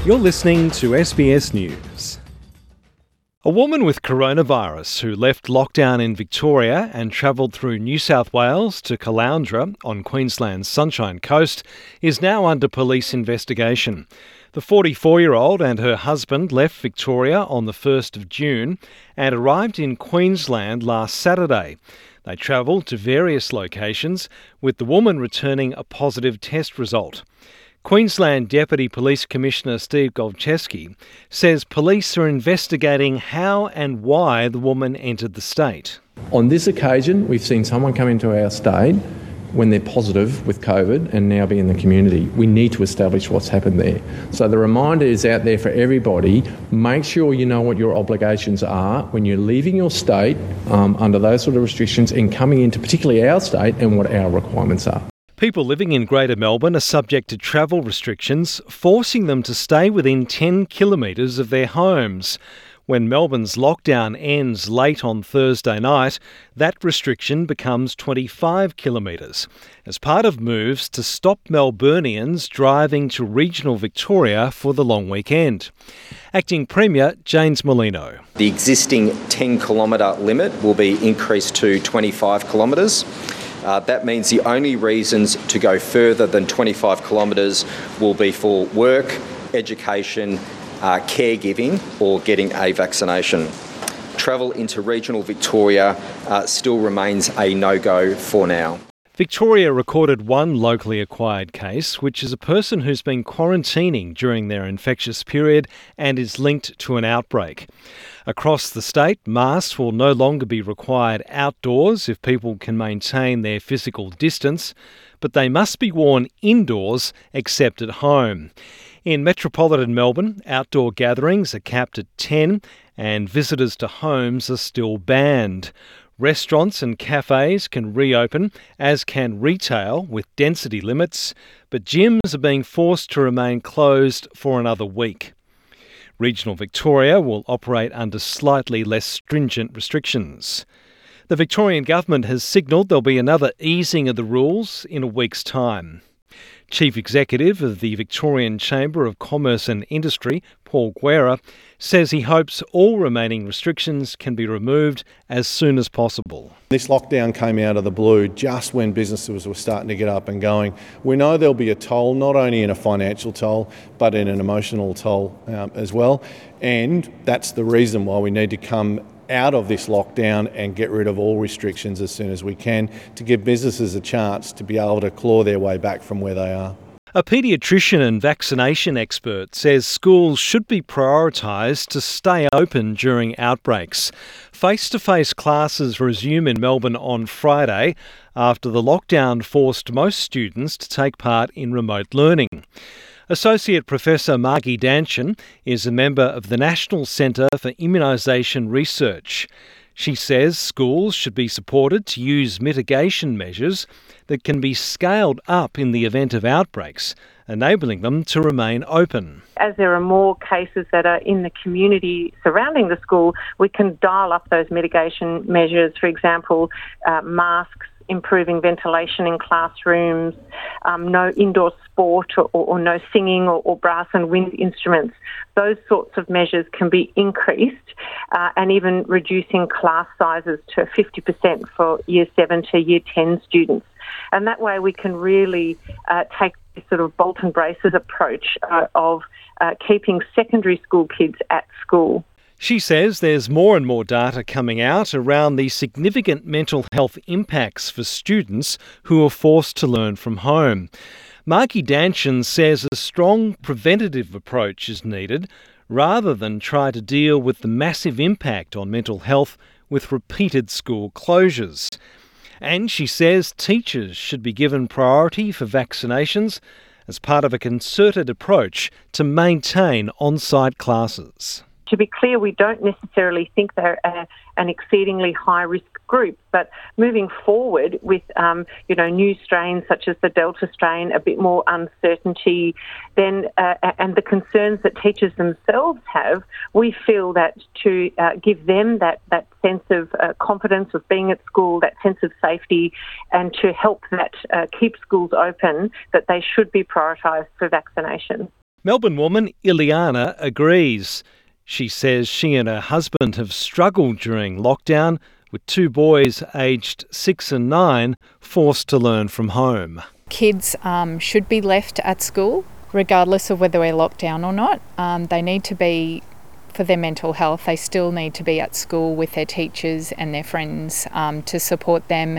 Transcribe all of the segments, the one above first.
You're listening to SBS News. A woman with coronavirus who left lockdown in Victoria and travelled through New South Wales to Caloundra on Queensland's Sunshine Coast is now under police investigation. The 44-year-old and her husband left Victoria on the 1st of June and arrived in Queensland last Saturday. They travelled to various locations, with the woman returning a positive test result. Queensland Deputy Police Commissioner Steve Golczewski says police are investigating how and why the woman entered the state. On this occasion, we've seen someone come into our state when they're positive with COVID and now be in the community. We need to establish what's happened there. So the reminder is out there for everybody. Make sure you know what your obligations are when you're leaving your state under those sort of restrictions and coming into particularly our state and what our requirements are. People living in Greater Melbourne are subject to travel restrictions, forcing them to stay within 10 kilometres of their homes. When Melbourne's lockdown ends late on Thursday night, that restriction becomes 25 kilometres, as part of moves to stop Melburnians driving to regional Victoria for the long weekend. Acting Premier James Molino. The existing 10-kilometre limit will be increased to 25 kilometres. That means the only reasons to go further than 25 kilometres will be for work, education, caregiving or getting a vaccination. Travel into regional Victoria still remains a no-go for now. Victoria recorded one locally acquired case, which is a person who's been quarantining during their infectious period and is linked to an outbreak. Across the state, masks will no longer be required outdoors if people can maintain their physical distance, but they must be worn indoors except at home. In metropolitan Melbourne, outdoor gatherings are capped at 10 and visitors to homes are still banned. Restaurants and cafes can reopen, as can retail with density limits, but gyms are being forced to remain closed for another week. Regional Victoria will operate under slightly less stringent restrictions. The Victorian Government has signalled there'll be another easing of the rules in a week's time. Chief Executive of the Victorian Chamber of Commerce and Industry, Paul Guerra, says he hopes all remaining restrictions can be removed as soon as possible. This lockdown came out of the blue just when businesses were starting to get up and going. We know there'll be a toll, not only in a financial toll, but in an emotional toll as well. And that's the reason why we need to come out of this lockdown and get rid of all restrictions as soon as we can to give businesses a chance to be able to claw their way back from where they are. A paediatrician and vaccination expert says schools should be prioritised to stay open during outbreaks. Face-to-face classes resume in Melbourne on Friday after the lockdown forced most students to take part in remote learning. Associate Professor Margie Danchin is a member of the National Centre for Immunisation Research. She says schools should be supported to use mitigation measures that can be scaled up in the event of outbreaks, enabling them to remain open. As there are more cases that are in the community surrounding the school, we can dial up those mitigation measures, for example, masks, improving ventilation in classrooms, no indoor sport or no singing or brass and wind instruments. Those sorts of measures can be increased and even reducing class sizes to 50% for Year 7 to Year 10 students. And that way we can really take this sort of bolt and braces approach of keeping secondary school kids at school. She says there's more and more data coming out around the significant mental health impacts for students who are forced to learn from home. Margie Danchin says a strong preventative approach is needed rather than try to deal with the massive impact on mental health with repeated school closures. And she says teachers should be given priority for vaccinations as part of a concerted approach to maintain on-site classes. To be clear, we don't necessarily think they're an exceedingly high-risk group, but moving forward with, new strains such as the Delta strain, a bit more uncertainty, then and the concerns that teachers themselves have, we feel that to give them that sense of confidence of being at school, that sense of safety, and to help that keep schools open, that they should be prioritised for vaccination. Melbourne woman Ileana agrees. She says she and her husband have struggled during lockdown, with 2 boys aged 6 and 9 forced to learn from home. Kids should be left at school, regardless of whether we're locked down or not. They need to be, for their mental health, they still need to be at school with their teachers and their friends to support them.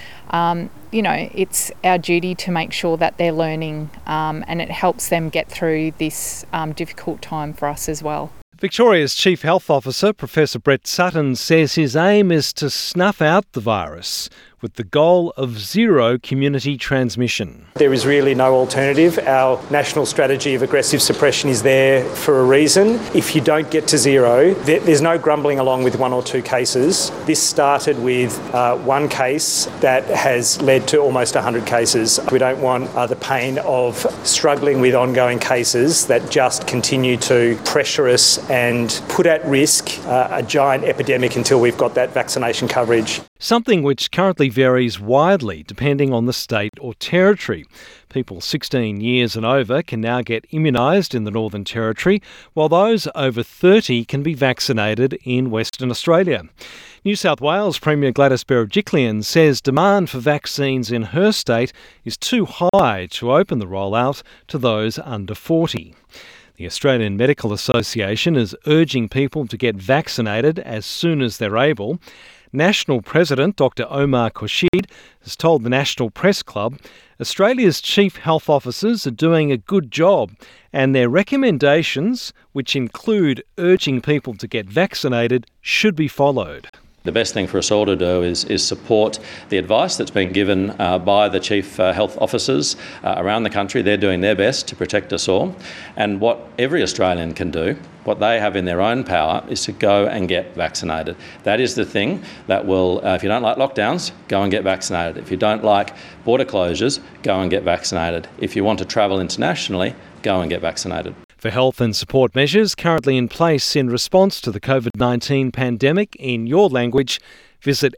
And, it's our duty to make sure that they're learning and it helps them get through this difficult time for us as well. Victoria's Chief Health Officer, Professor Brett Sutton, says his aim is to snuff out the virus with the goal of zero community transmission. There is really no alternative. Our national strategy of aggressive suppression is there for a reason. If you don't get to zero, there's no grumbling along with 1 or 2 cases. This started with 1 case that has led to almost 100 cases. We don't want the pain of struggling with ongoing cases that just continue to pressure us and put at risk a giant epidemic until we've got that vaccination coverage. Something which currently varies widely depending on the state or territory. People 16 years and over can now get immunised in the Northern Territory, while those over 30 can be vaccinated in Western Australia. New South Wales Premier Gladys Berejiklian says demand for vaccines in her state is too high to open the rollout to those under 40. The Australian Medical Association is urging people to get vaccinated as soon as they're able. National President Dr Omar Khorshid has told the National Press Club Australia's chief health officers are doing a good job and their recommendations, which include urging people to get vaccinated, should be followed. The best thing for us all to do is support the advice that's been given by the chief health officers around the country. They're doing their best to protect us all. And what every Australian can do, what they have in their own power, is to go and get vaccinated. That is the thing that will, if you don't like lockdowns, go and get vaccinated. If you don't like border closures, go and get vaccinated. If you want to travel internationally, go and get vaccinated. For health and support measures currently in place in response to the COVID-19 pandemic in your language, visit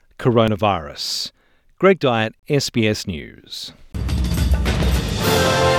sbs.com.au/coronavirus. Greg Dyett, SBS News.